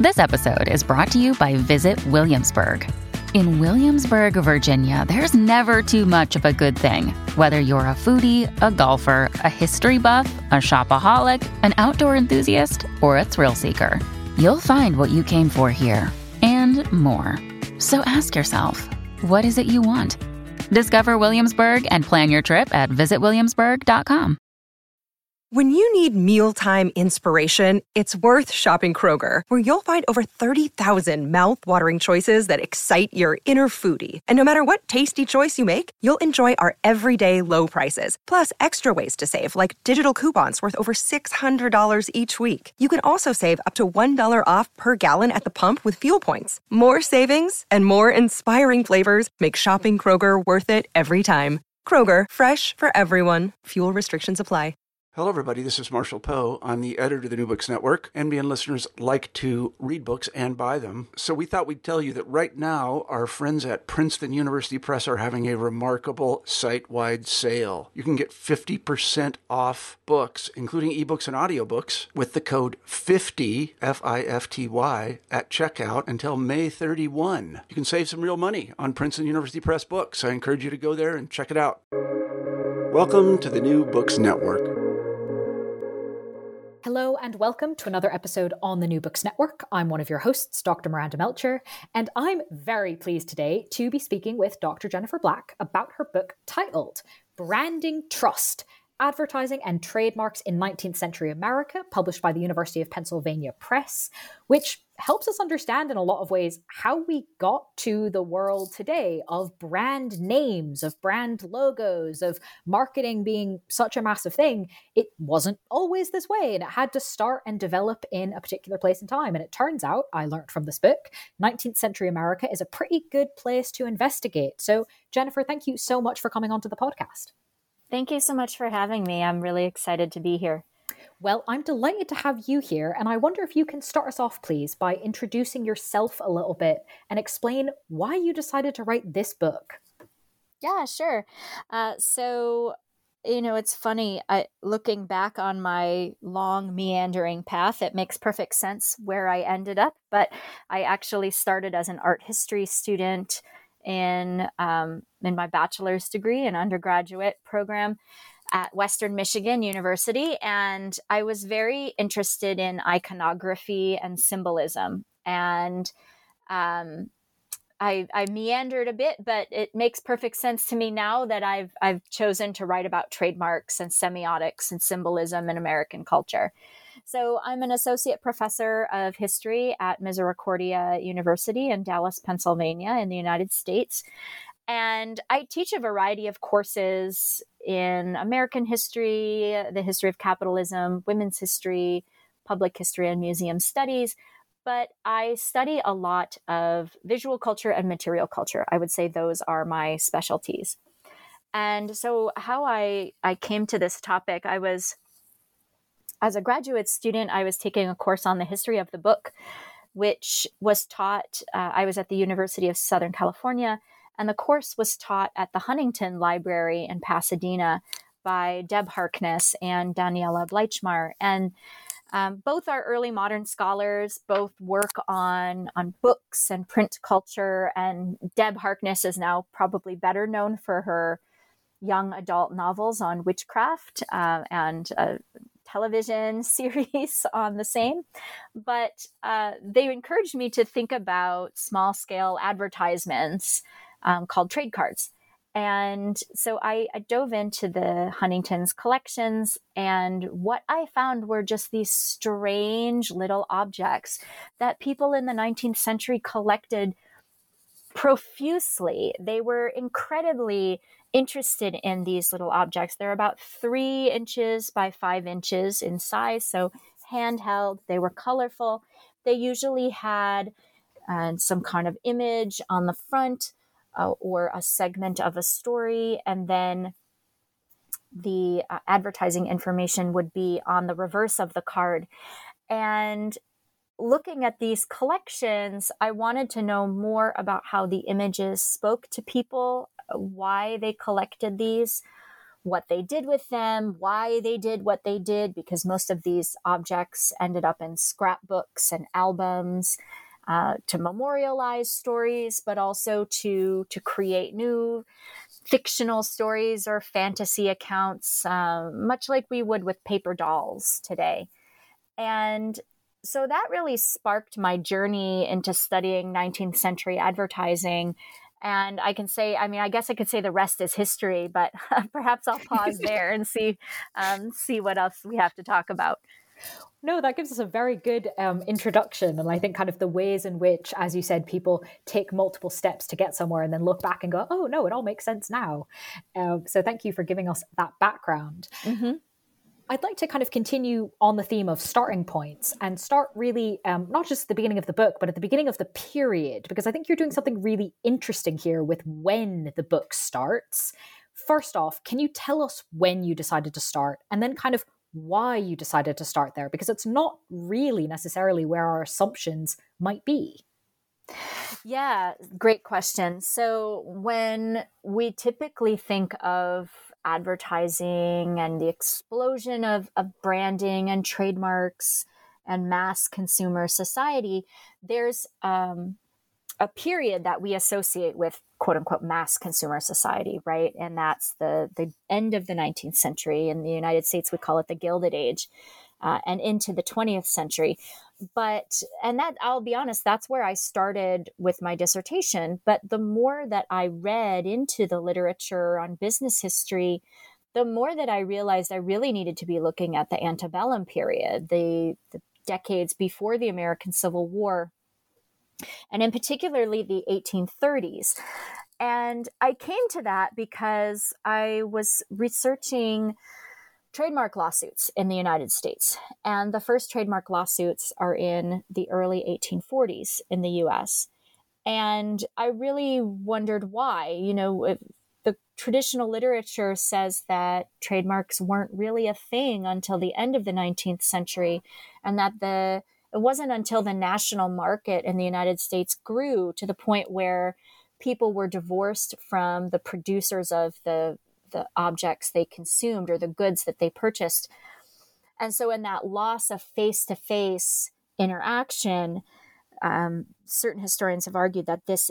This episode is brought to you by Visit Williamsburg. In Williamsburg, Virginia, there's never too much of a good thing. Whether you're a foodie, a golfer, a history buff, a shopaholic, an outdoor enthusiast, or a thrill seeker, you'll find what you came for here and more. So ask yourself, what is it you want? Discover Williamsburg and plan your trip at visitwilliamsburg.com. When you need mealtime inspiration, it's worth shopping Kroger, where you'll find over 30,000 mouth-watering choices that excite your inner foodie. And no matter what tasty choice you make, you'll enjoy our everyday low prices, plus extra ways to save, like digital coupons worth over $600 each week. You can also save up to $1 off per gallon at the pump with fuel points. More savings and more inspiring flavors make shopping Kroger worth it every time. Kroger, fresh for everyone. Fuel restrictions apply. Hello, everybody. This is Marshall Poe. I'm the editor of the New Books Network. NBN listeners like to read books and buy them. So we thought we'd tell you that right now, our friends at Princeton University Press are having a remarkable site-wide sale. You can get 50% off books, including ebooks and audiobooks, with the code 50, F-I-F-T-Y, at checkout until May 31. You can save some real money on Princeton University Press books. I encourage you to go there and check it out. Welcome to the New Books Network. Hello and welcome to another episode on the New Books Network. I'm one of your hosts, Dr. Miranda Melcher, and I'm very pleased today to be speaking with Dr. Jennifer Black about her book titled Branding Trust: Advertising and Trademarks in 19th Century America, published by the University of Pennsylvania Press, which helps us understand in a lot of ways how we got to the world today of brand names, of brand logos, of marketing being such a massive thing. It wasn't always this way, and it had to start and develop in a particular place in time. And it turns out, I learned from this book, 19th century America is a pretty good place to investigate. So Jennifer, thank you so much for coming onto the podcast. Thank you so much for having me. I'm really excited to be here. Well, I'm delighted to have you here, and I wonder if you can start us off, please, by introducing yourself a little bit and explain why you decided to write this book. Yeah, sure. It's funny. Looking back on my long meandering path, it makes perfect sense where I ended up. But I actually started as an art history student in my bachelor's degree and undergraduate program at Western Michigan University. And I was very interested in iconography and symbolism. And I meandered a bit, but it makes perfect sense to me now that I've chosen to write about trademarks and semiotics and symbolism in American culture. So I'm an associate professor of history at Misericordia University in Dallas, Pennsylvania in the United States. And I teach a variety of courses in American history, the history of capitalism, women's history, public history, and museum studies. But I study a lot of visual culture and material culture. I would say those are my specialties. And so how I came to this topic, as a graduate student, I was taking a course on the history of the book, which was taught, I was at the University of Southern California, and the course was taught at the Huntington Library in Pasadena by Deb Harkness and Daniela Bleichmar. And both are early modern scholars, both work on books and print culture. And Deb Harkness is now probably better known for her young adult novels on witchcraft and a television series on the same. But they encouraged me to think about small scale advertisements called trade cards. And so I dove into the Huntington's collections, and what I found were just these strange little objects that people in the 19th century collected profusely. They were incredibly interested in these little objects. They're about 3 inches by 5 inches in size, so handheld. They were colorful. They usually had some kind of image on the front, or a segment of a story, and then the advertising information would be on the reverse of the card. And looking at these collections, I wanted to know more about how the images spoke to people, why they collected these, what they did with them, why they did what they did, because most of these objects ended up in scrapbooks and albums to memorialize stories, but also to create new fictional stories or fantasy accounts, much like we would with paper dolls today. And so that really sparked my journey into studying 19th century advertising. And I can say, I guess I could say the rest is history, but perhaps I'll pause there and see what else we have to talk about. No, that gives us a very good introduction. And I think kind of the ways in which, as you said, people take multiple steps to get somewhere and then look back and go, oh, no, it all makes sense now. So thank you for giving us that background. Mm-hmm. I'd like to kind of continue on the theme of starting points and start really not just at the beginning of the book, but at the beginning of the period, because I think you're doing something really interesting here with when the book starts. First off, can you tell us when you decided to start, and then kind of why you decided to start there? Because it's not really necessarily where our assumptions might be. Yeah, great question. So when we typically think of advertising and the explosion of branding and trademarks and mass consumer society, there's a period that we associate with quote unquote mass consumer society, right? And that's the end of the 19th century. In the United States, we call it the Gilded Age, and into the 20th century. And that, I'll be honest, that's where I started with my dissertation. But the more that I read into the literature on business history, the more that I realized I really needed to be looking at the antebellum period, the decades before the American Civil War, and in particularly the 1830s. And I came to that because I was researching trademark lawsuits in the United States. And the first trademark lawsuits are in the early 1840s in the US. And I really wondered why. The traditional literature says that trademarks weren't really a thing until the end of the 19th century, and that it wasn't until the national market in the United States grew to the point where people were divorced from the producers of the objects they consumed or the goods that they purchased. And so in that loss of face-to-face interaction, certain historians have argued that this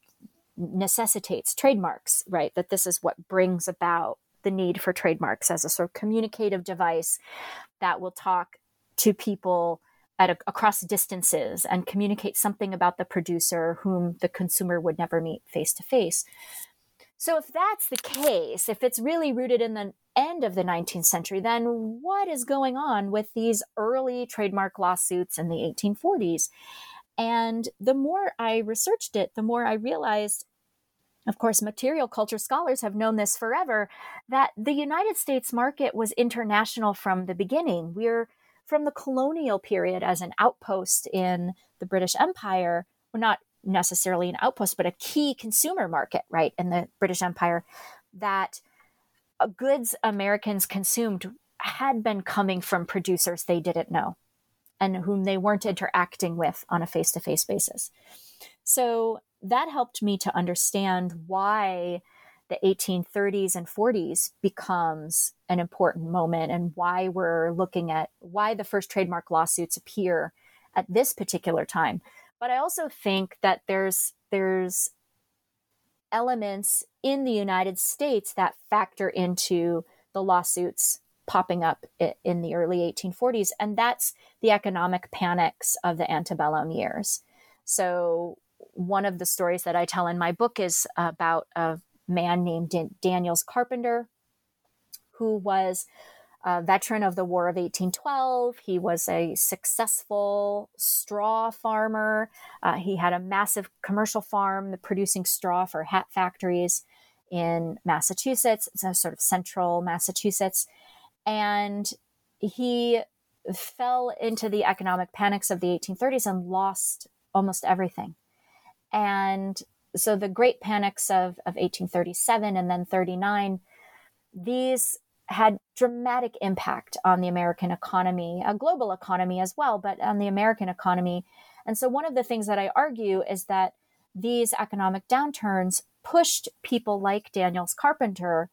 necessitates trademarks, right? That this is what brings about the need for trademarks as a sort of communicative device that will talk to people across distances and communicate something about the producer whom the consumer would never meet face-to-face. So if that's the case, if it's really rooted in the end of the 19th century, then what is going on with these early trademark lawsuits in the 1840s? And the more I researched it, the more I realized, of course, material culture scholars have known this forever, that the United States market was international from the beginning. We're from the colonial period as an outpost in the British Empire, well, not necessarily an outpost, but a key consumer market, right, in the British Empire, that goods Americans consumed had been coming from producers they didn't know and whom they weren't interacting with on a face-to-face basis. So that helped me to understand why the 1830s and 40s becomes an important moment and why we're looking at why the first trademark lawsuits appear at this particular time. But I also think that there's elements in the United States that factor into the lawsuits popping up in the early 1840s, and that's the economic panics of the antebellum years. So one of the stories that I tell in my book is about a man named Daniels Carpenter, who was a veteran of the War of 1812. He was a successful straw farmer. He had a massive commercial farm producing straw for hat factories in Massachusetts, so sort of central Massachusetts. And he fell into the economic panics of the 1830s and lost almost everything. And so the great panics of 1837 and then 39, these had dramatic impact on the American economy, a global economy as well, but on the American economy. And so one of the things that I argue is that these economic downturns pushed people like Daniels Carpenter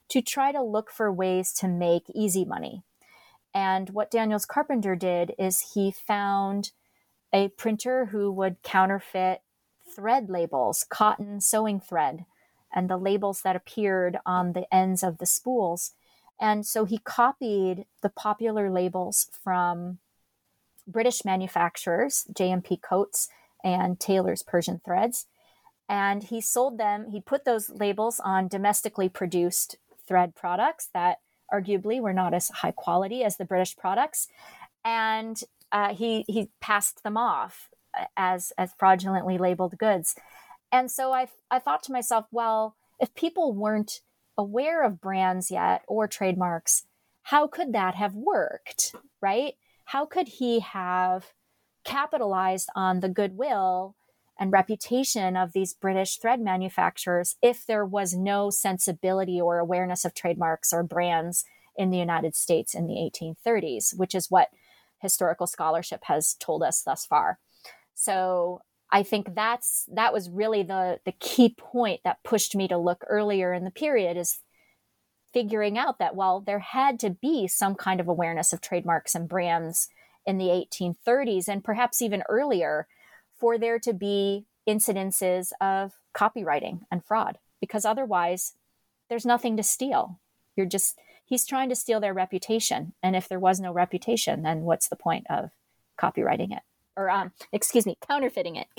to try to look for ways to make easy money. And what Daniels Carpenter did is he found a printer who would counterfeit thread labels, cotton sewing thread, and the labels that appeared on the ends of the spools. And so he copied the popular labels from British manufacturers, J&P Coats and Taylor's Persian Threads. And he sold them, he put those labels on domestically produced thread products that arguably were not as high quality as the British products. And he passed them off as fraudulently labeled goods. And so I thought to myself, well, if people weren't aware of brands yet or trademarks, how could that have worked, right? How could he have capitalized on the goodwill and reputation of these British thread manufacturers if there was no sensibility or awareness of trademarks or brands in the United States in the 1830s, which is what historical scholarship has told us thus far. So I think that was really the key point that pushed me to look earlier in the period, is figuring out that, well, there had to be some kind of awareness of trademarks and brands in the 1830s and perhaps even earlier for there to be incidences of copywriting and fraud, because otherwise there's nothing to steal. He's trying to steal their reputation. And if there was no reputation, then what's the point of copywriting it? Or, counterfeiting it.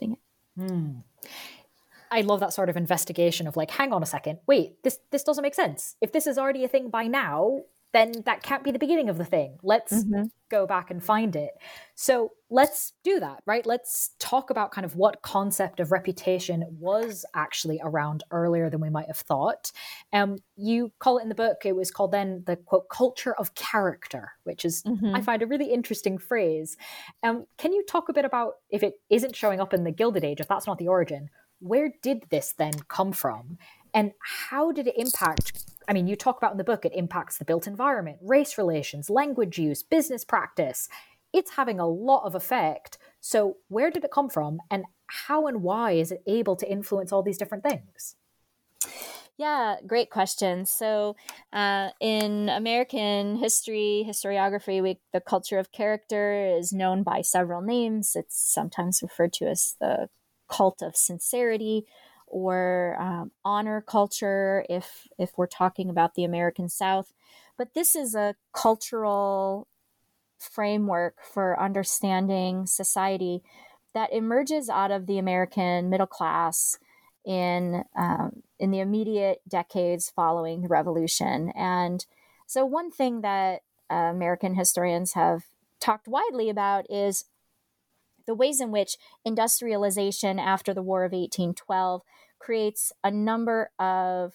I love that sort of investigation of like, hang on a second, wait, this doesn't make sense. If this is already a thing by now, then that can't be the beginning of the thing. Let's go back and find it. So let's do that, right? Let's talk about kind of what concept of reputation was actually around earlier than we might have thought. You call it in the book, it was called then the, quote, culture of character, which is, I find a really interesting phrase. Can you talk a bit about, if it isn't showing up in the Gilded Age, if that's not the origin, where did this then come from? And how did it impact? I mean, you talk about in the book, it impacts the built environment, race relations, language use, business practice. It's having a lot of effect. So where did it come from? And how and why is it able to influence all these different things? Yeah, great question. So in American history, historiography, the culture of character is known by several names. It's sometimes referred to as the cult of sincerity, or honor culture if we're talking about the American South. But this is a cultural framework for understanding society that emerges out of the American middle class in the immediate decades following the Revolution. And so one thing that American historians have talked widely about is the ways in which industrialization after the War of 1812 creates a number of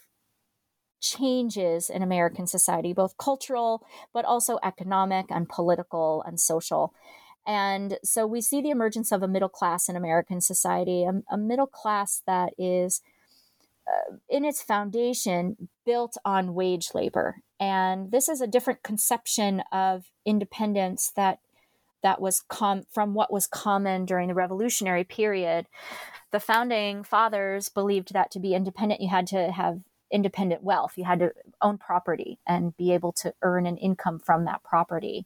changes in American society, both cultural, but also economic and political and social. And so we see the emergence of a middle class in American society, a middle class that is, in its foundation, built on wage labor. And this is a different conception of independence that was from what was common during the Revolutionary period. The founding fathers believed that to be independent, you had to have independent wealth. You had to own property and be able to earn an income from that property.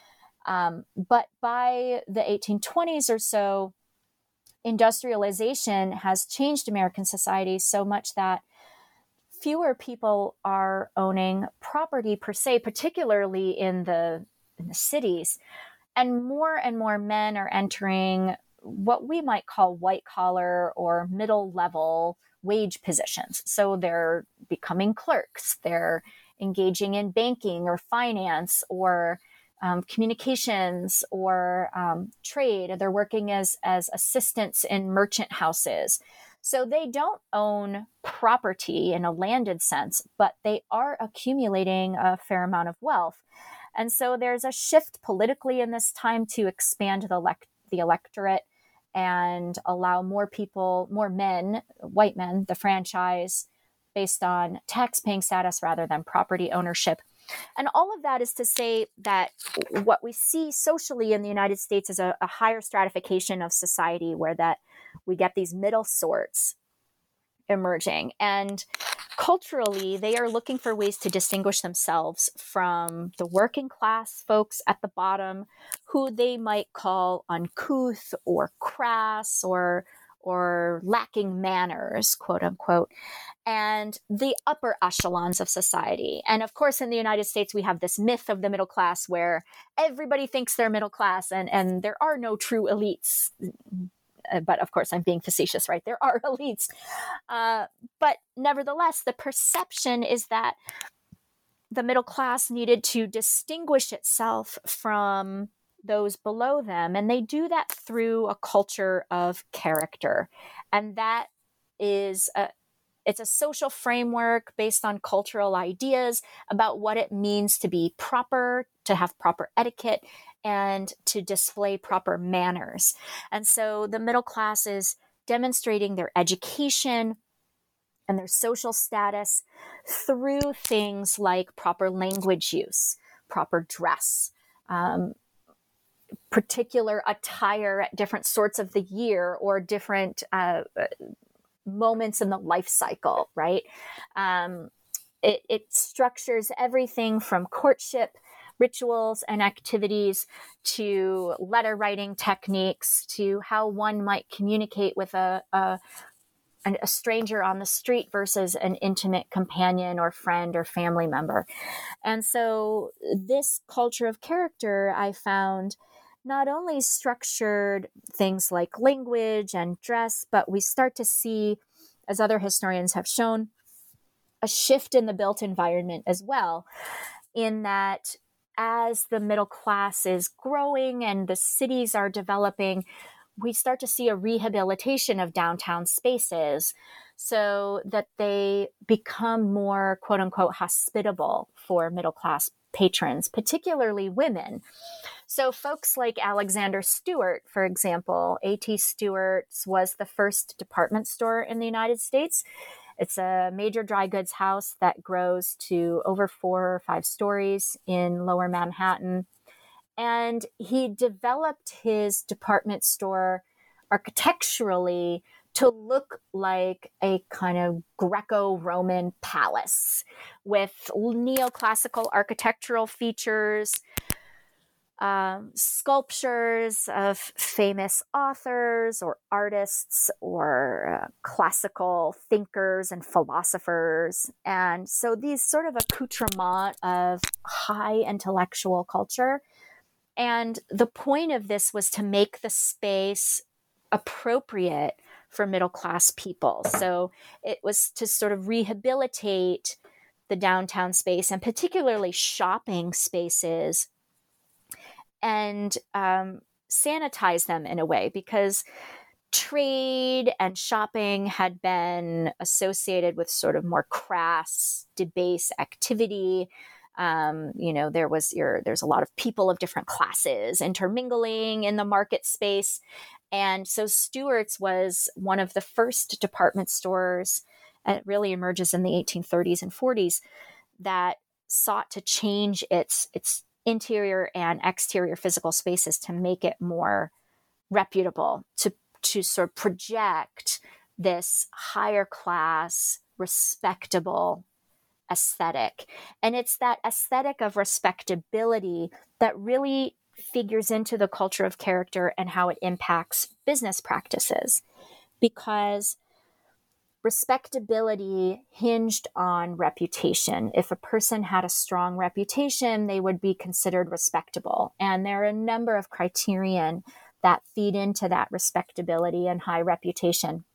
But by the 1820s or so, industrialization has changed American society so much that fewer people are owning property per se, particularly in the cities. And more men are entering what we might call white collar or middle level wage positions. So they're becoming clerks, they're engaging in banking or finance or communications or trade. They're working as assistants in merchant houses. So they don't own property in a landed sense, but they are accumulating a fair amount of wealth. And so there's a shift politically in this time to expand the electorate and allow more people, more men, white men, the franchise based on tax-paying status rather than property ownership. And all of that is to say that what we see socially in the United States is a higher stratification of society where that we get these middle sorts. emerging. And culturally, they are looking for ways to distinguish themselves from the working class folks at the bottom, who they might call uncouth or crass or lacking manners, quote unquote, and the upper echelons of society. And of course, in the United States, we have this myth of the middle class where everybody thinks they're middle class and there are no true elites. But of course, I'm being facetious, right? There are elites. But nevertheless, the perception is that the middle class needed to distinguish itself from those below them. And they do that through a culture of character. And that is it's a social framework based on cultural ideas about what it means to be proper, to have proper etiquette, and to display proper manners. And so the middle class is demonstrating their education and their social status through things like proper language use, proper dress, particular attire at different sorts of the year or different moments in the life cycle, right? It structures everything from courtship rituals and activities to letter writing techniques to how one might communicate with a stranger on the street versus an intimate companion or friend or family member. And so this culture of character, I found, not only structured things like language and dress, but we start to see, as other historians have shown, a shift in the built environment as well, in that as the middle class is growing and the cities are developing, we start to see a rehabilitation of downtown spaces so that they become more, quote unquote, hospitable for middle class patrons, particularly women. So folks like Alexander Stewart, for example, A.T. Stewart's was the first department store in the United States. It's a major dry goods house that grows to over 4 or 5 stories in Lower Manhattan. And he developed his department store architecturally to look like a kind of Greco-Roman palace with neoclassical architectural features, sculptures of famous authors or artists or classical thinkers and philosophers. And so these sort of accoutrement of high intellectual culture. And the point of this was to make the space appropriate for middle-class people. So it was to sort of rehabilitate the downtown space and particularly shopping spaces and sanitize them in a way, because trade and shopping had been associated with sort of more crass, debased activity. There's a lot of people of different classes intermingling in the market space. And so Stewart's was one of the first department stores, and it really emerges in the 1830s and 40s, that sought to change its interior and exterior physical spaces to make it more reputable, to sort of project this higher class, respectable aesthetic. And it's that aesthetic of respectability that really figures into the culture of character and how it impacts business practices, because respectability hinged on reputation. If a person had a strong reputation, they would be considered respectable. And there are a number of criterion that feed into that respectability and high reputation.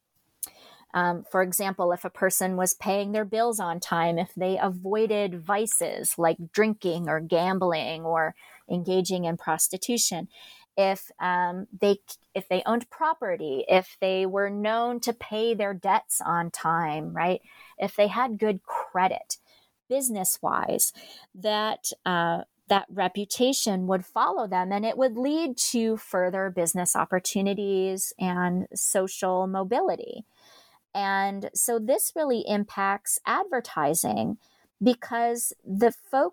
For example, if a person was paying their bills on time, if they avoided vices like drinking or gambling or engaging in prostitution, if they owned property, if they were known to pay their debts on time, right? If they had good credit, business-wise, that reputation would follow them, and it would lead to further business opportunities and social mobility. And so this really impacts advertising, because the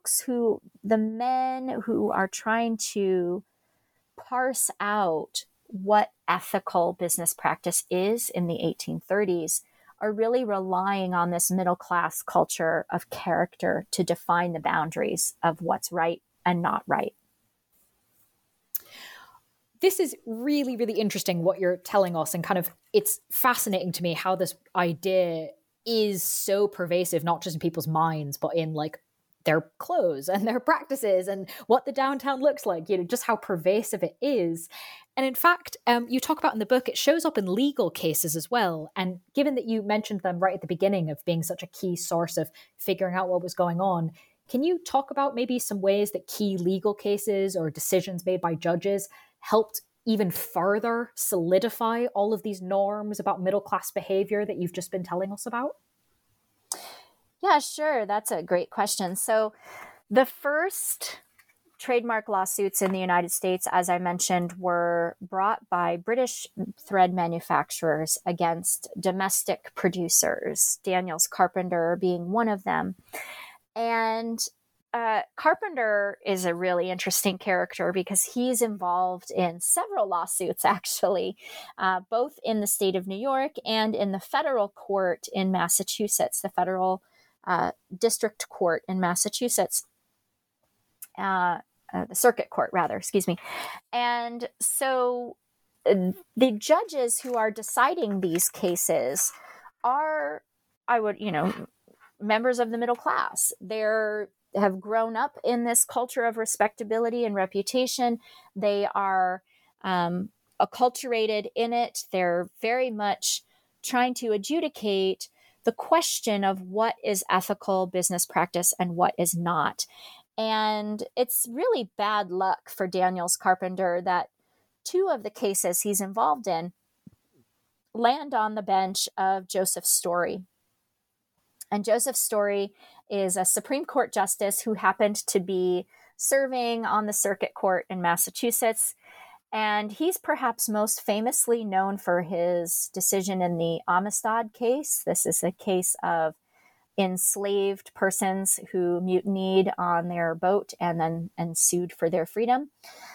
men who are trying to parse out what ethical business practice is in the 1830s are really relying on this middle class culture of character to define the boundaries of what's right and not right. This is really, really interesting what you're telling us, and kind of it's fascinating to me how this idea is so pervasive, not just in people's minds, but in like their clothes and their practices and what the downtown looks like, just how pervasive it is. And in fact, you talk about in the book, it shows up in legal cases as well. And given that you mentioned them right at the beginning of being such a key source of figuring out what was going on, can you talk about maybe some ways that key legal cases or decisions made by judges helped even further solidify all of these norms about middle-class behavior that you've just been telling us about? Yeah, sure. That's a great question. So the first trademark lawsuits in the United States, as I mentioned, were brought by British thread manufacturers against domestic producers, Daniels Carpenter being one of them. And Carpenter is a really interesting character because he's involved in several lawsuits, actually, both in the state of New York and in the federal court in Massachusetts, the federal district court in Massachusetts, the circuit court, rather, excuse me. And so the judges who are deciding these cases are, members of the middle class. They're have grown up in this culture of respectability and reputation. They are acculturated in it. They're very much trying to adjudicate the question of what is ethical business practice and what is not. And it's really bad luck for Daniels Carpenter that two of the cases he's involved in land on the bench of Joseph Story. And Joseph Story is a Supreme Court justice who happened to be serving on the circuit court in Massachusetts. And he's perhaps most famously known for his decision in the Amistad case. This is a case of enslaved persons who mutinied on their boat and sued for their freedom.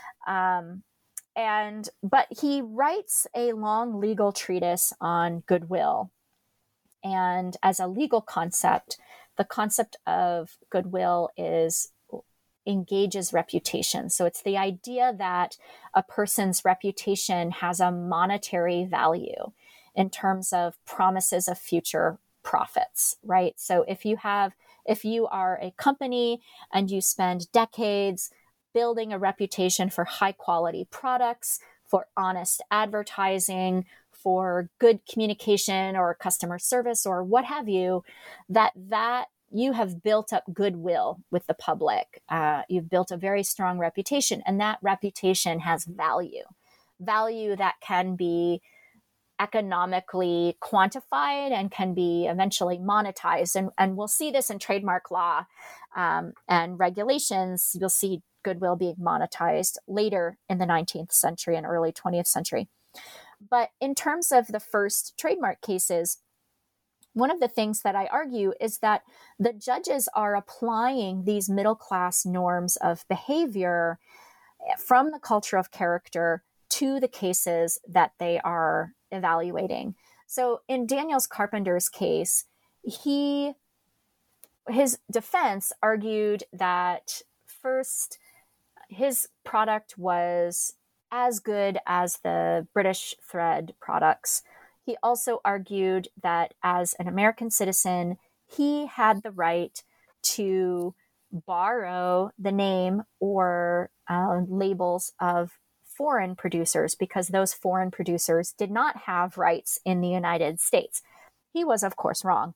But he writes a long legal treatise on goodwill. And as a legal concept, the concept of goodwill engages reputation. So it's the idea that a person's reputation has a monetary value in terms of promises of future profits, right? So if you are a company and you spend decades building a reputation for high quality products, for honest advertising, for good communication or customer service or what have you, that you have built up goodwill with the public. You've built a very strong reputation, and that reputation has value that can be economically quantified and can be eventually monetized. And we'll see this in trademark law and regulations. You'll see goodwill being monetized later in the 19th century and early 20th century. But in terms of the first trademark cases, one of the things that I argue is that the judges are applying these middle-class norms of behavior from the culture of character to the cases that they are evaluating. So in Daniels Carpenter's case, his defense argued that first, his product was as good as the British thread products. He also argued that as an American citizen, he had the right to borrow the name or labels of foreign producers because those foreign producers did not have rights in the United States. He was, of course, wrong.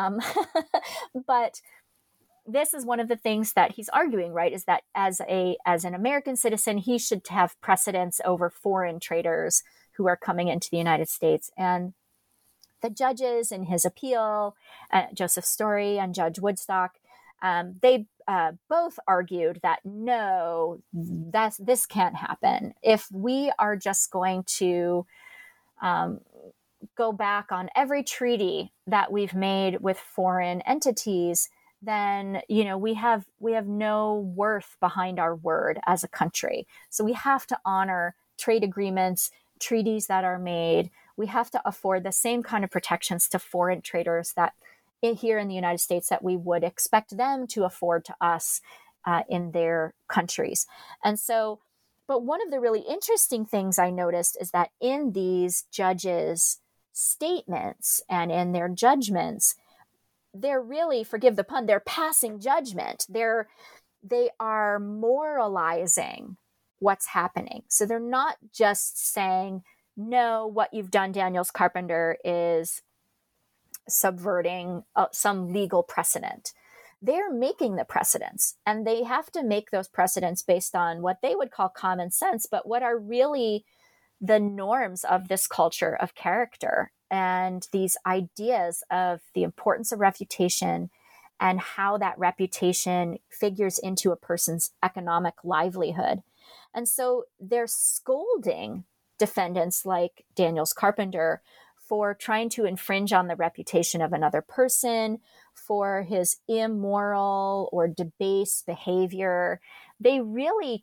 But this is one of the things that he's arguing, right, is that as an American citizen, he should have precedence over foreign traders who are coming into the United States. And the judges in his appeal, Joseph Story and Judge Woodstock, they both argued that no, this can't happen. If we are just going to go back on every treaty that we've made with foreign entities, then we have no worth behind our word as a country. So we have to honor trade agreements, treaties that are made we have to afford the same kind of protections to foreign traders that here in the United States that we would expect them to afford to us in their countries. And so, but one of the really interesting things I noticed is that in these judges' statements and in their judgments, they're really, forgive the pun, they're passing judgment. They are moralizing what's happening. So they're not just saying, no, what you've done, Daniels Carpenter, is subverting some legal precedent. They're making the precedents, and they have to make those precedents based on what they would call common sense, but what are really the norms of this culture of character and these ideas of the importance of reputation and how that reputation figures into a person's economic livelihood. And so they're scolding defendants like Daniels Carpenter for trying to infringe on the reputation of another person, for his immoral or debased behavior. They really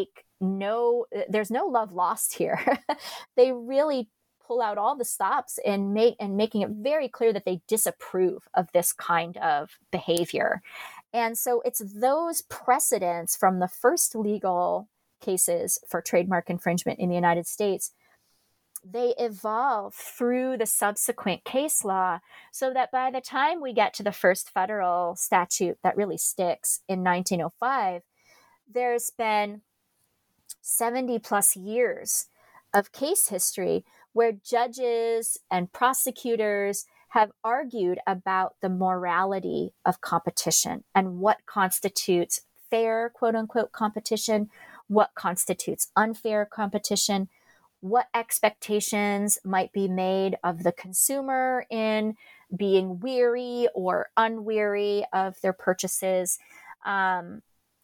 there's no love lost here. They really pull out all the stops and making it very clear that they disapprove of this kind of behavior. And so it's those precedents from the first legal cases for trademark infringement in the United States, they evolve through the subsequent case law so that by the time we get to the first federal statute that really sticks in 1905, there's been 70 plus years of case history where judges and prosecutors have argued about the morality of competition and what constitutes fair, quote unquote, competition, what constitutes unfair competition, what expectations might be made of the consumer in being weary or unweary of their purchases, and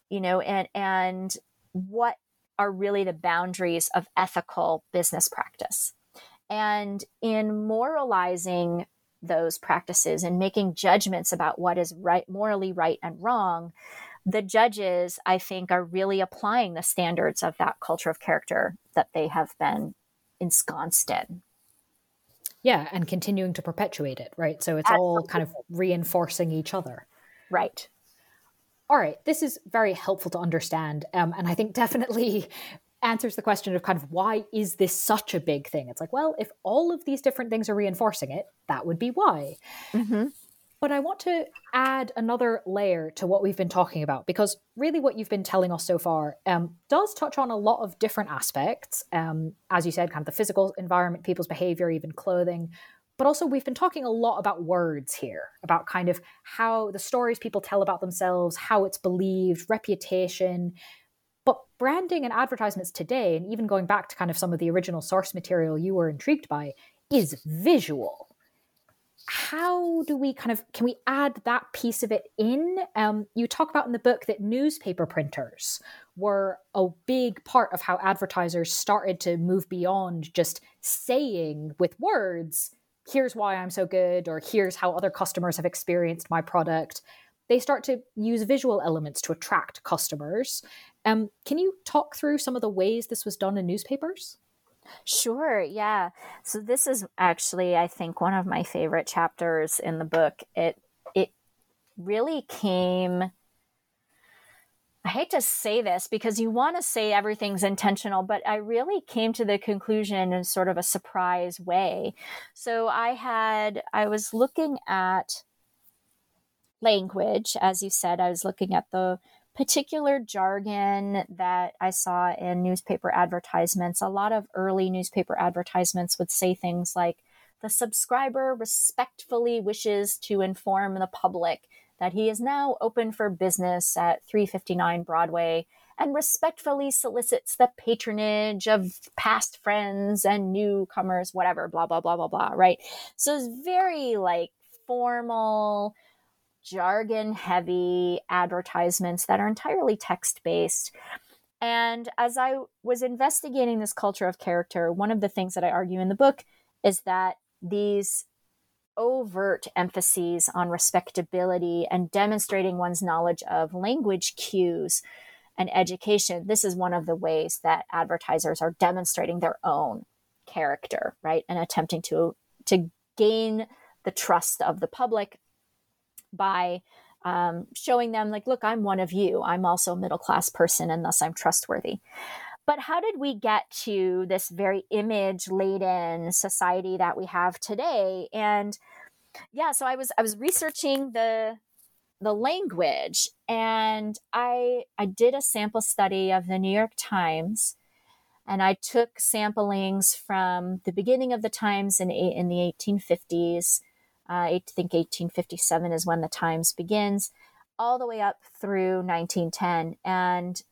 what are really the boundaries of ethical business practice. And in moralizing those practices and making judgments about what is right, morally right and wrong, the judges, I think, are really applying the standards of that culture of character that they have been ensconced in. Yeah, and continuing to perpetuate it, right? So it's all kind of reinforcing each other. Right. All right, this is very helpful to understand, and I think definitely answers the question of kind of why is this such a big thing? It's like, well, if all of these different things are reinforcing it, that would be why. Mm-hmm. But I want to add another layer to what we've been talking about, because really what you've been telling us so far does touch on a lot of different aspects. As you said, kind of the physical environment, people's behavior, even clothing. But also we've been talking a lot about words here, about kind of how the stories people tell about themselves, how it's believed, reputation. But branding and advertisements today, and even going back to kind of some of the original source material you were intrigued by, is visual. How do we can we add that piece of it in? You talk about in the book that newspaper printers were a big part of how advertisers started to move beyond just saying with words, here's why I'm so good, or here's how other customers have experienced my product. They start to use visual elements to attract customers. Can you talk through some of the ways this was done in newspapers? Sure, yeah. So this is actually, I think, one of my favorite chapters in the book. It really came, I hate to say this because you want to say everything's intentional, but I really came to the conclusion in sort of a surprise way. So I was looking at language, as you said. I was looking at the particular jargon that I saw in newspaper advertisements. A lot of early newspaper advertisements would say things like, the subscriber respectfully wishes to inform the public that he is now open for business at 359 Broadway and respectfully solicits the patronage of past friends and newcomers, whatever, blah, blah, blah, blah, blah, right? So it's very formal, jargon-heavy advertisements that are entirely text-based. And as I was investigating this culture of character, one of the things that I argue in the book is that these overt emphases on respectability and demonstrating one's knowledge of language cues and education, this is one of the ways that advertisers are demonstrating their own character, right? And attempting to gain the trust of the public by showing them like, look, I'm one of you. I'm also a middle-class person, and thus I'm trustworthy. But how did we get to this very image-laden society that we have today? And yeah, so I was researching the language, and I did a sample study of the New York Times, and I took samplings from the beginning of the Times in the 1850s. I think 1857 is when the Times begins, all the way up through 1910. And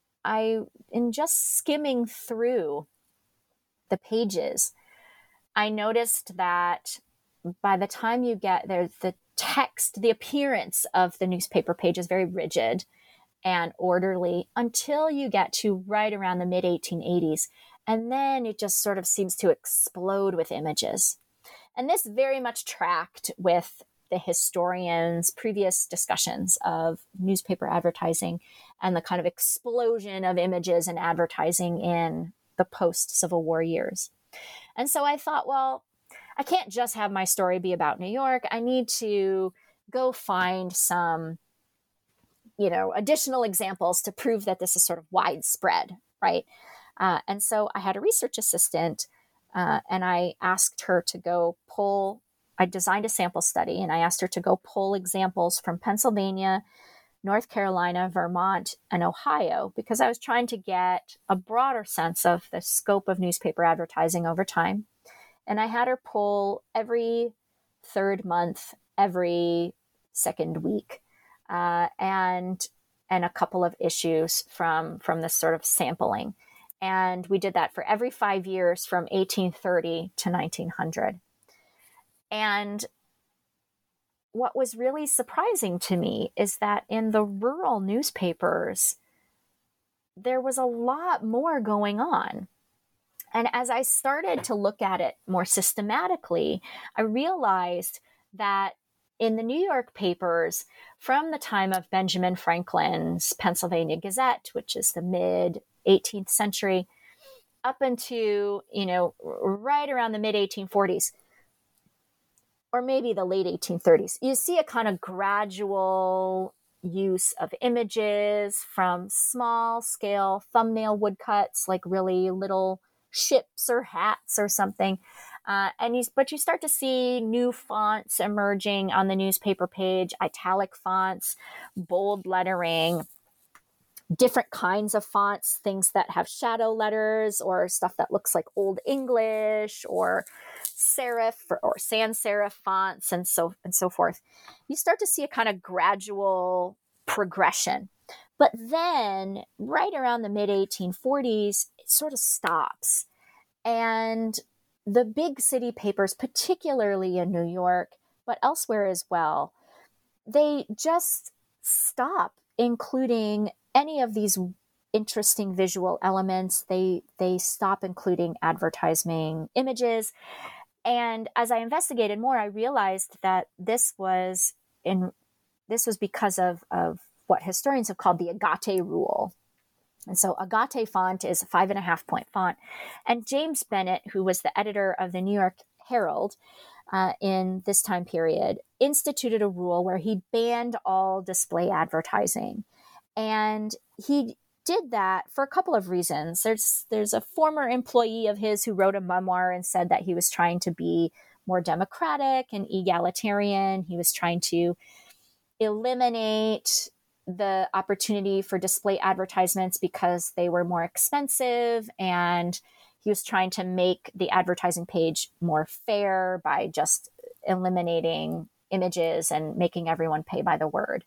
in just skimming through the pages, I noticed that by the time you get there, the text, the appearance of the newspaper page is very rigid and orderly until you get to right around the mid-1880s. And then it just sort of seems to explode with images. And this very much tracked with the historians' previous discussions of newspaper advertising and the kind of explosion of images and advertising in the post-Civil War years. And so I thought, well, I can't just have my story be about New York. I need to go find some, additional examples to prove that this is sort of widespread, right? And so I had a research assistant, and I asked her to go I designed a sample study, and I asked her to go pull examples from Pennsylvania, North Carolina, Vermont, and Ohio, because I was trying to get a broader sense of the scope of newspaper advertising over time. And I had her pull every third month, every second week, and a couple of issues from this sort of sampling. And we did that for every 5 years from 1830 to 1900. And what was really surprising to me is that in the rural newspapers, there was a lot more going on. And as I started to look at it more systematically, I realized that in the New York papers, from the time of Benjamin Franklin's Pennsylvania Gazette, which is the mid-18th century, up into, right around the mid-1840s, or maybe the late 1830s, you see a kind of gradual use of images from small-scale thumbnail woodcuts, like really little ships or hats or something. But you start to see new fonts emerging on the newspaper page, italic fonts, bold lettering, different kinds of fonts, things that have shadow letters or stuff that looks like Old English or serif or sans serif fonts and so forth. You start to see a kind of gradual progression. But then right around the mid-1840s, it sort of stops. And the big city papers, particularly in New York, but elsewhere as well, they just stop including any of these interesting visual elements. They stop including advertising images. And as I investigated more, I realized that this was because of what historians have called the Agate rule. And so Agate font is a 5.5 point font. And James Bennett, who was the editor of the New York Herald in this time period, instituted a rule where he banned all display advertising. And he did that for a couple of reasons. There's a former employee of his who wrote a memoir and said that he was trying to be more democratic and egalitarian. He was trying to eliminate the opportunity for display advertisements because they were more expensive, and he was trying to make the advertising page more fair by just eliminating images and making everyone pay by the word.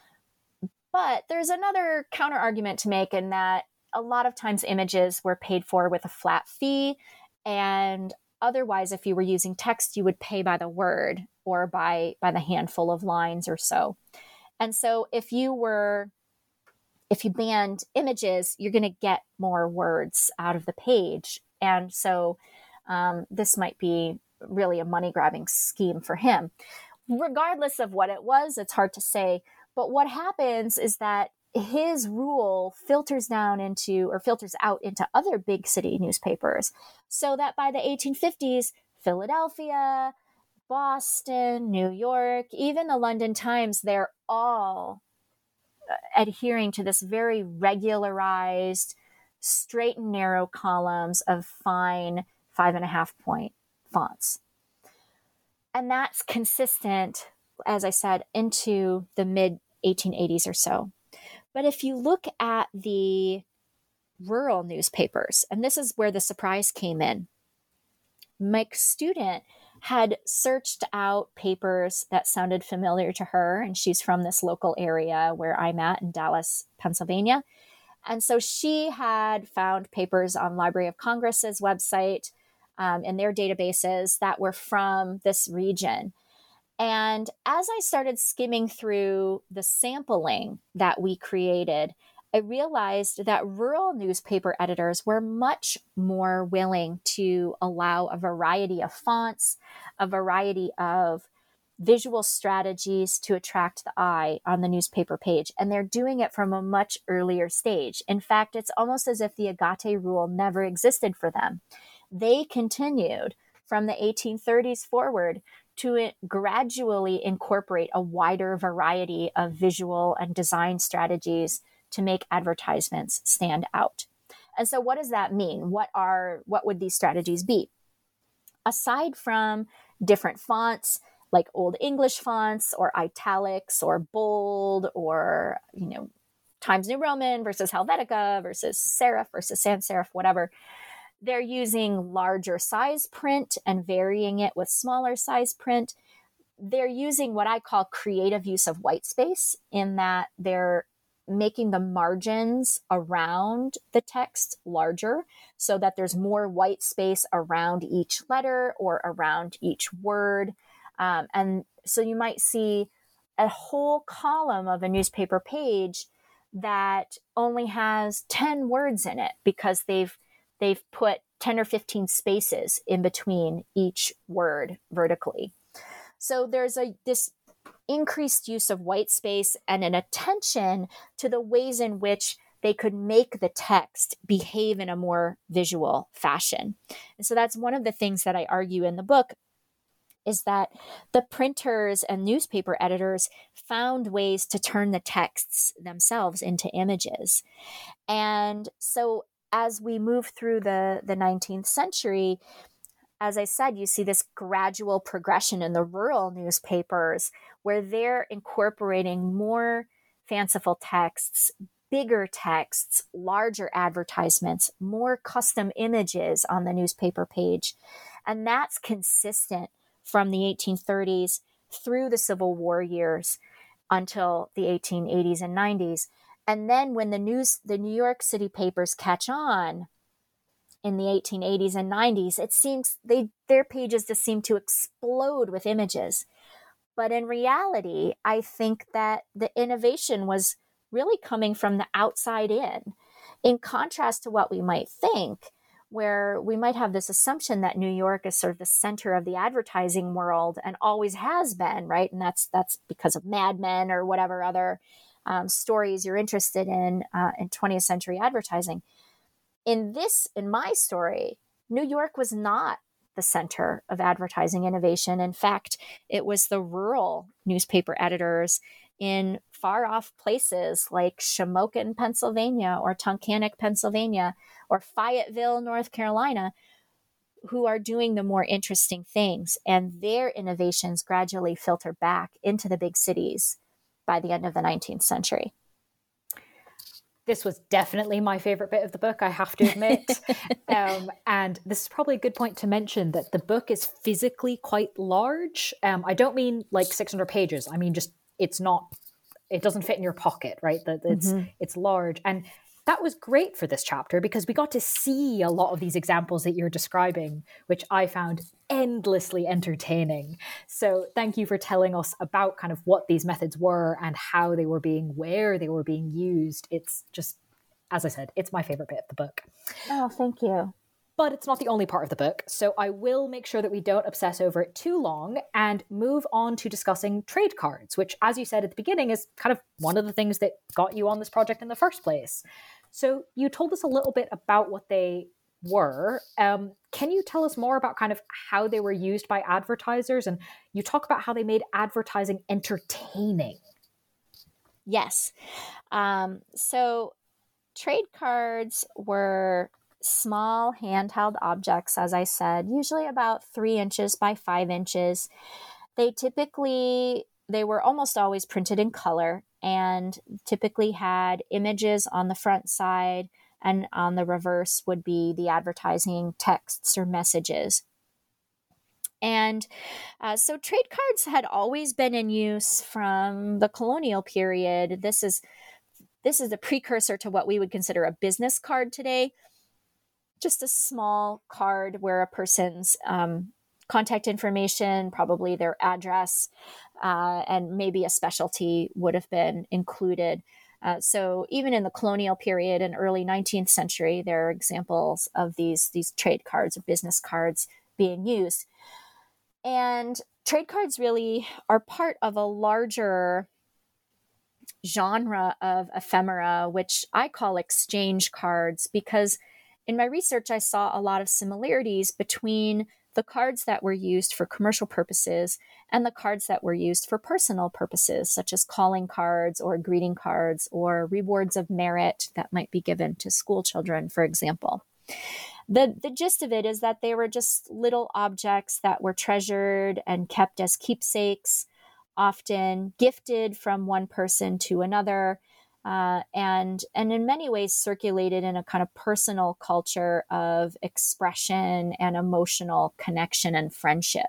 But there's another counter argument to make in that a lot of times images were paid for with a flat fee, and otherwise, if you were using text, you would pay by the word or by the handful of lines or so. And so if you banned images, you're going to get more words out of the page. And so this might be really a money-grabbing scheme for him. Regardless of what it was, it's hard to say. But what happens is that his rule filters out into other big city newspapers, so that by the 1850s, Philadelphia, Boston, New York, even the London Times, they're all adhering to this very regularized, straight and narrow columns of fine 5.5 point fonts. And that's consistent, as I said, into the mid 1880s or so. But if you look at the rural newspapers, and this is where the surprise came in, my student had searched out papers that sounded familiar to her, and she's from this local area where I'm at in Dallas, Pennsylvania. And so she had found papers on Library of Congress's website in their databases that were from this region. And as I started skimming through the sampling that we created, I realized that rural newspaper editors were much more willing to allow a variety of fonts, a variety of visual strategies to attract the eye on the newspaper page. And they're doing it from a much earlier stage. In fact, it's almost as if the Agate rule never existed for them. They continued from the 1830s forward to gradually incorporate a wider variety of visual and design strategies to make advertisements stand out. And so what does that mean? What would these strategies be? Aside from different fonts, like Old English fonts or italics or bold or, Times New Roman versus Helvetica versus serif versus sans serif, whatever, they're using larger size print and varying it with smaller size print. They're using what I call creative use of white space, in that they're making the margins around the text larger so that there's more white space around each letter or around each word. And so you might see a whole column of a newspaper page that only has 10 words in it because they've put 10 or 15 spaces in between each word vertically. So there's this increased use of white space and an attention to the ways in which they could make the text behave in a more visual fashion. And so that's one of the things that I argue in the book, is that the printers and newspaper editors found ways to turn the texts themselves into images. And so as we move through the 19th century, as I said, you see this gradual progression in the rural newspapers where they're incorporating more fanciful texts, bigger texts, larger advertisements, more custom images on the newspaper page. And that's consistent from the 1830s through the Civil War years until the 1880s and 90s. And then when the New York City papers catch on in the 1880s and 90s, it seems their pages just seem to explode with images. But in reality, I think that the innovation was really coming from the outside in contrast to what we might think, where we might have this assumption that New York is sort of the center of the advertising world and always has been, right? And that's because of Mad Men or whatever other stories you're interested in 20th century advertising. In my story, New York was not the center of advertising innovation. In fact, it was the rural newspaper editors in far off places like Shamokin, Pennsylvania, or Tunkhannock, Pennsylvania, or Fayetteville, North Carolina, who are doing the more interesting things. And their innovations gradually filter back into the big cities by the end of the 19th century. This was definitely my favorite bit of the book, I have to admit. And this is probably a good point to mention that the book is physically quite large. I don't mean like 600 pages. I mean, just it doesn't fit in your pocket, right? It's large. And that was great for this chapter because we got to see a lot of these examples that you're describing, which I found endlessly entertaining. So thank you for telling us about kind of what these methods were and how they were where they were being used. It's just, as I said, it's my favorite bit of the book. Oh, thank you. But it's not the only part of the book, so I will make sure that we don't obsess over it too long and move on to discussing trade cards, which, as you said at the beginning, is kind of one of the things that got you on this project in the first place. So you told us a little bit about what they were. Can you tell us more about kind of how they were used by advertisers? And you talk about how they made advertising entertaining. Yes. So trade cards were small handheld objects, as I said, usually about 3 inches by 5 inches. They were almost always printed in color and typically had images on the front side, and on the reverse would be the advertising texts or messages. And so trade cards had always been in use from the colonial period. This is the precursor to what we would consider a business card today. Just a small card where a person's contact information, probably their address, and maybe a specialty would have been included. So even in the colonial period and early 19th century, there are examples of these trade cards or business cards being used. And trade cards really are part of a larger genre of ephemera, which I call exchange cards, because in my research, I saw a lot of similarities between the cards that were used for commercial purposes and the cards that were used for personal purposes, such as calling cards or greeting cards or rewards of merit that might be given to school children, for example. The gist of it is that they were just little objects that were treasured and kept as keepsakes, often gifted from one person to another, and in many ways circulated in a kind of personal culture of expression and emotional connection and friendship.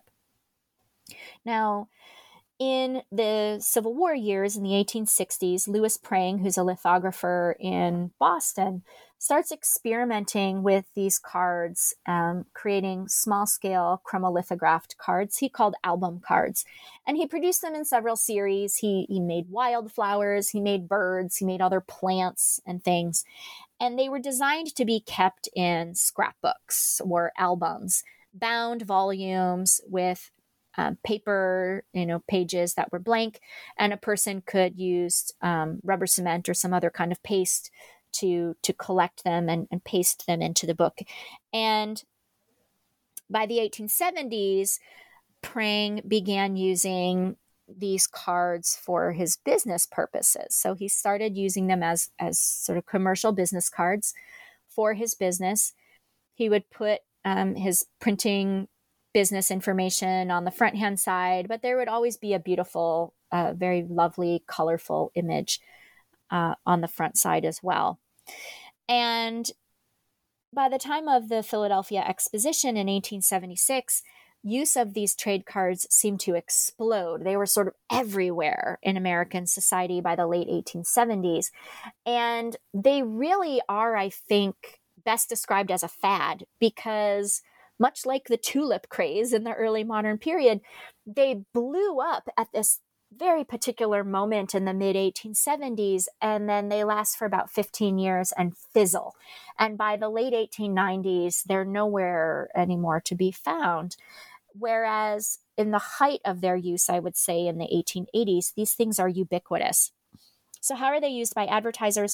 Now, in the Civil War years in the 1860s, Louis Prang, who's a lithographer in Boston, starts experimenting with these cards, creating small-scale chromolithographed cards he called album cards. And he produced them in several series. He made wildflowers, he made birds, he made other plants and things. And they were designed to be kept in scrapbooks or albums, bound volumes with paper, pages that were blank, and a person could use rubber cement or some other kind of paste to collect them and paste them into the book. And by the 1870s, Prang began using these cards for his business purposes. So he started using them as sort of commercial business cards for his business. He would put his printing business information on the front hand side, but there would always be a beautiful, very lovely, colorful image on the front side as well. And by the time of the Philadelphia Exposition in 1876, use of these trade cards seemed to explode. They were sort of everywhere in American society by the late 1870s. And they really are, I think, best described as a fad, because much like the tulip craze in the early modern period, they blew up at this very particular moment in the mid-1870s, and then they last for about 15 years and fizzle. And by the late 1890s, they're nowhere anymore to be found. Whereas in the height of their use, I would say in the 1880s, these things are ubiquitous. So how are they used by advertisers?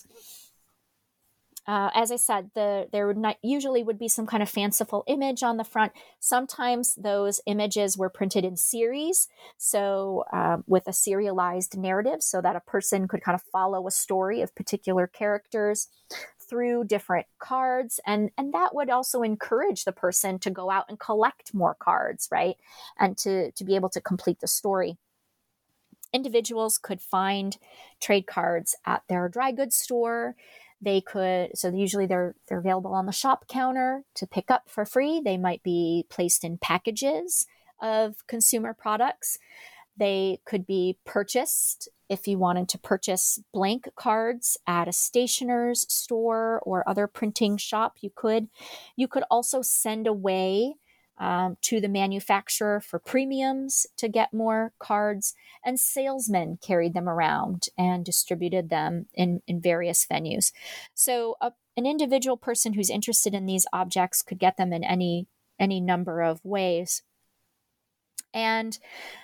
As I said, there usually would be some kind of fanciful image on the front. Sometimes those images were printed in series, so with a serialized narrative, so that a person could kind of follow a story of particular characters through different cards. And that would also encourage the person to go out and collect more cards, right? And to be able to complete the story. Individuals could find trade cards at their dry goods store. So usually they're available on the shop counter to pick up for free. They might be placed in packages of consumer products. They could be purchased if you wanted to purchase blank cards at a stationer's store or other printing shop. You could also send away to the manufacturer for premiums to get more cards, and salesmen carried them around and distributed them in various venues. So an individual person who's interested in these objects could get them in any number of ways. And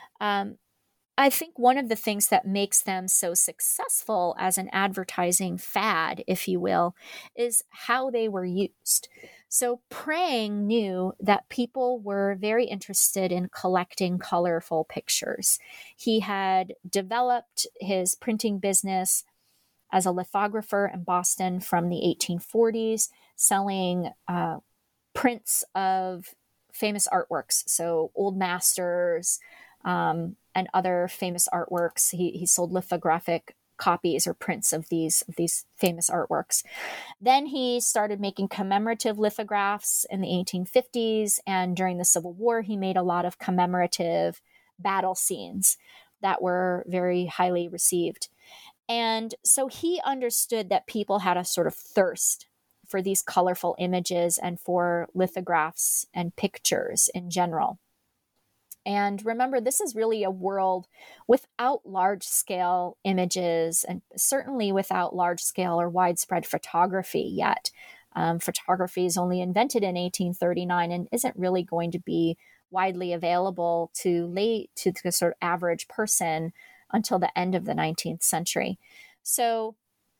I think one of the things that makes them so successful as an advertising fad, if you will, is how they were used. So Prang knew that people were very interested in collecting colorful pictures. He had developed his printing business as a lithographer in Boston from the 1840s, selling prints of famous artworks, so old masters and other famous artworks. He sold lithographic copies or prints of these famous artworks. Then he started making commemorative lithographs in the 1850s, and during the Civil War, he made a lot of commemorative battle scenes that were very highly received. And so he understood that people had a sort of thirst for these colorful images and for lithographs and pictures in general. And remember, this is really a world without large-scale images and certainly without large-scale or widespread photography yet. Photography is only invented in 1839 and isn't really going to be widely available to the sort of average person until the end of the 19th century. So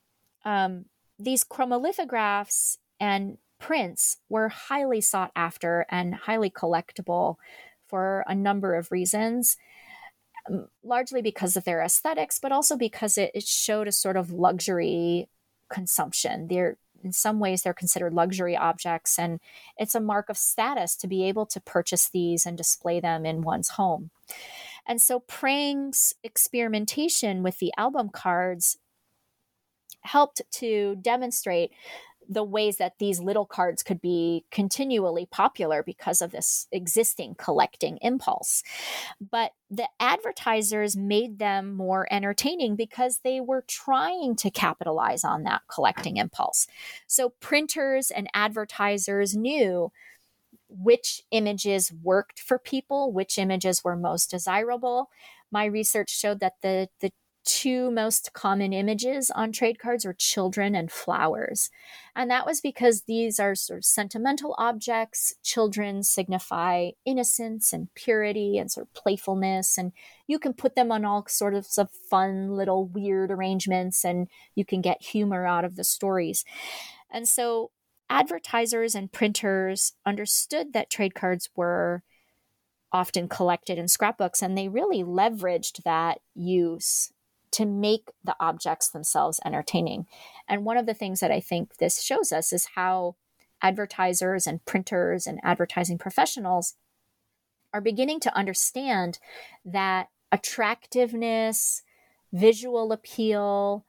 these chromolithographs and prints were highly sought after and highly collectible for a number of reasons, largely because of their aesthetics, but also because it showed a sort of luxury consumption. In some ways, they're considered luxury objects, and it's a mark of status to be able to purchase these and display them in one's home. And so Prang's experimentation with the album cards helped to demonstrate the ways that these little cards could be continually popular because of this existing collecting impulse. But the advertisers made them more entertaining because they were trying to capitalize on that collecting impulse. So printers and advertisers knew which images worked for people, which images were most desirable. My research showed that the two most common images on trade cards were children and flowers. And that was because these are sort of sentimental objects. Children signify innocence and purity and sort of playfulness. And you can put them on all sorts of fun little weird arrangements, and you can get humor out of the stories. And so advertisers and printers understood that trade cards were often collected in scrapbooks, and they really leveraged that use to make the objects themselves entertaining. And one of the things that I think this shows us is how advertisers and printers and advertising professionals are beginning to understand that attractiveness, visual appeal,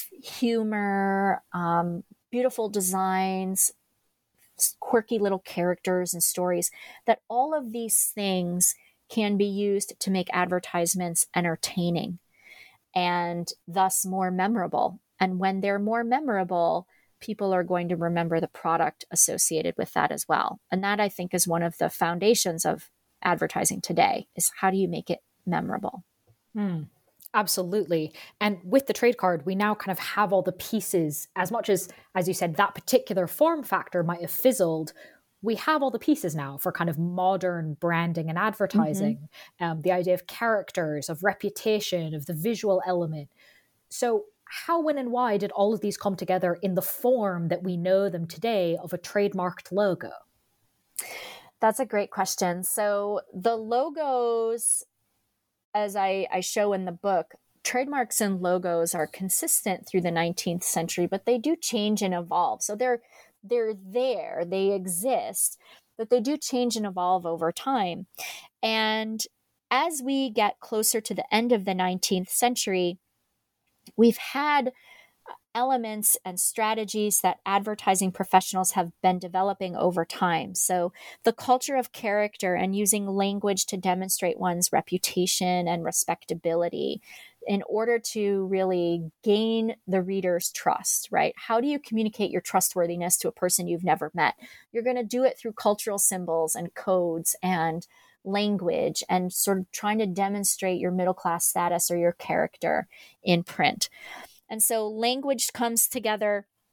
humor, beautiful designs, quirky little characters and stories, that all of these things can be used to make advertisements entertaining and thus more memorable. And when they're more memorable, people are going to remember the product associated with that as well. And that, I think, is one of the foundations of advertising today, is how do you make it memorable? Absolutely. And with the trade card, we now kind of have all the pieces. As much as you said, that particular form factor might have fizzled, we have all the pieces now for kind of modern branding and advertising. The idea of characters, of reputation, of the visual element. So how, when, and why did all of these come together in the form that we know them today of a trademarked logo? That's a great question. So the logos, as I show in the book, trademarks and logos are consistent through the 19th century, but they do change and evolve. So they're there, they exist, but they do change and evolve over time. And as we get closer to the end of the 19th century, we've had elements and strategies that advertising professionals have been developing over time. So the culture of character and using language to demonstrate one's reputation and respectability in order to really gain the reader's trust, right? How do you communicate your trustworthiness to a person you've never met? You're going to do it through cultural symbols and codes and language and sort of trying to demonstrate your middle-class status or your character in print. And so language comes together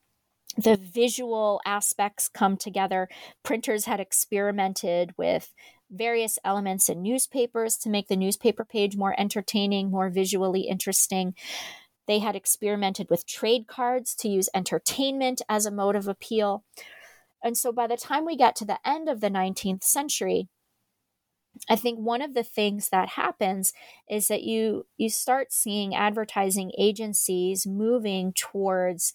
the visual aspects come together. Printers had experimented with various elements in newspapers to make the newspaper page more entertaining, more visually interesting. They had experimented with trade cards to use entertainment as a mode of appeal. And so by the time we get to the end of the 19th century, I think one of the things that happens is that you start seeing advertising agencies moving towards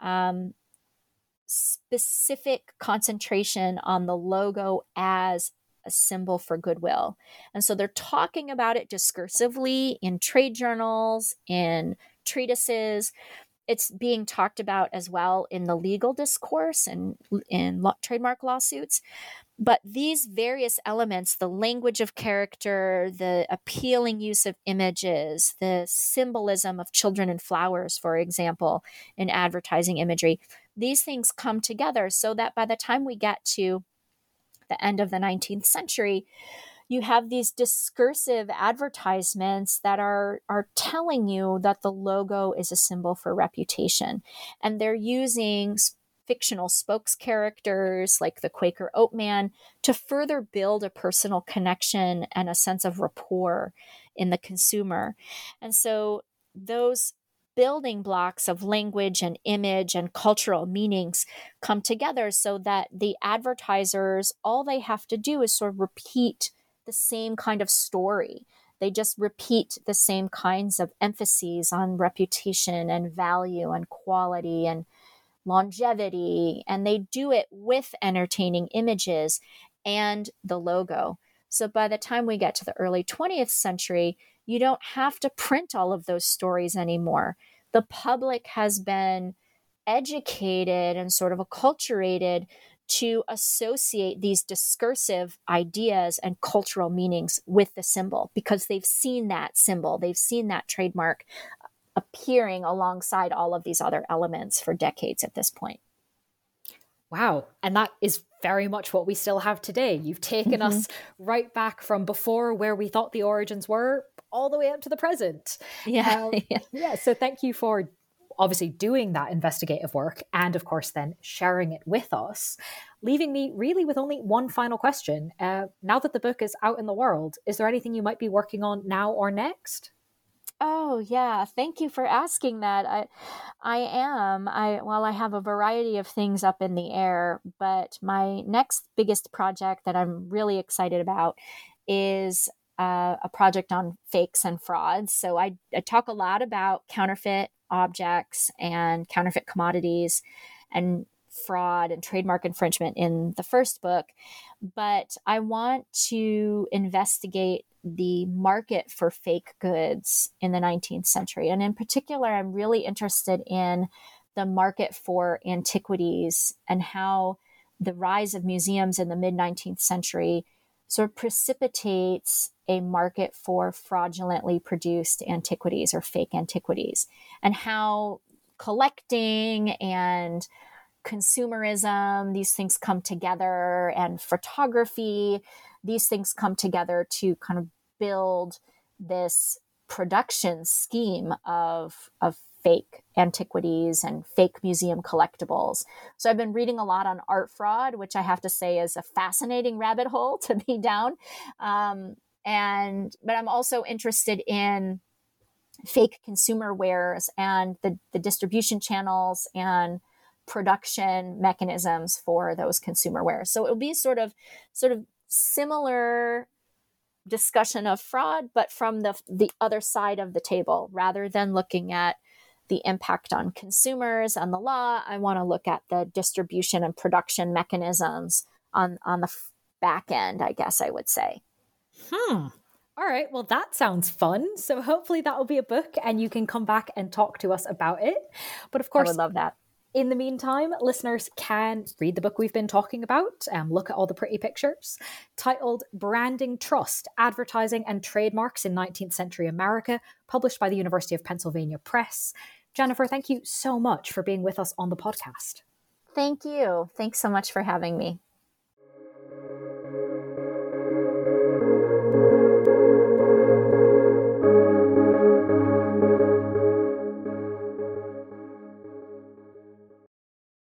specific concentration on the logo as a symbol for goodwill. And so they're talking about it discursively in trade journals, in treatises. It's being talked about as well in the legal discourse and in trademark lawsuits. But these various elements, the language of character, the appealing use of images, the symbolism of children and flowers, for example, in advertising imagery, these things come together so that by the time we get to the end of the 19th century, you have these discursive advertisements that are telling you that the logo is a symbol for reputation. And they're using fictional spokes characters like the Quaker Oatman to further build a personal connection and a sense of rapport in the consumer. And so those building blocks of language and image and cultural meanings come together so that the advertisers, all they have to do is sort of repeat the same kind of story. They just repeat the same kinds of emphases on reputation and value and quality and longevity, and they do it with entertaining images and the logo. So by the time we get to the early 20th century, you don't have to print all of those stories anymore. The public has been educated and sort of acculturated to associate these discursive ideas and cultural meanings with the symbol because they've seen that symbol, they've seen that trademark appearing alongside all of these other elements for decades at this point. Wow. And that is very much what we still have today. You've taken us right back from before where we thought the origins were all the way up to the present. Yeah. So thank you for obviously doing that investigative work and of course then sharing it with us, leaving me really with only one final question. Now that the book is out in the world, is there anything you might be working on now or next? Oh, yeah. Thank you for asking that. I have a variety of things up in the air, but my next biggest project that I'm really excited about is a project on fakes and frauds. So I talk a lot about counterfeit objects and counterfeit commodities and fraud and trademark infringement in the first book, but I want to investigate the market for fake goods in the 19th century. And in particular, I'm really interested in the market for antiquities and how the rise of museums in the mid-19th century sort of precipitates a market for fraudulently produced antiquities or fake antiquities, and how collecting and consumerism, these things come together, and photography, these things come together to kind of build this production scheme of fake antiquities and fake museum collectibles. So I've been reading a lot on art fraud, which I have to say is a fascinating rabbit hole to be down. But I'm also interested in fake consumer wares and the distribution channels and production mechanisms for those consumer wares. So it'll be sort of similar discussion of fraud, but from the other side of the table. Rather than looking at the impact on consumers and the law, I want to look at the distribution and production mechanisms on the back end, I guess I would say. All right. Well, that sounds fun. So hopefully that will be a book and you can come back and talk to us about it. But of course, I would love that. In the meantime, listeners can read the book we've been talking about and look at all the pretty pictures, titled Branding Trust, Advertising and Trademarks in 19th Century America, published by the University of Pennsylvania Press. Jennifer, thank you so much for being with us on the podcast. Thank you. Thanks so much for having me.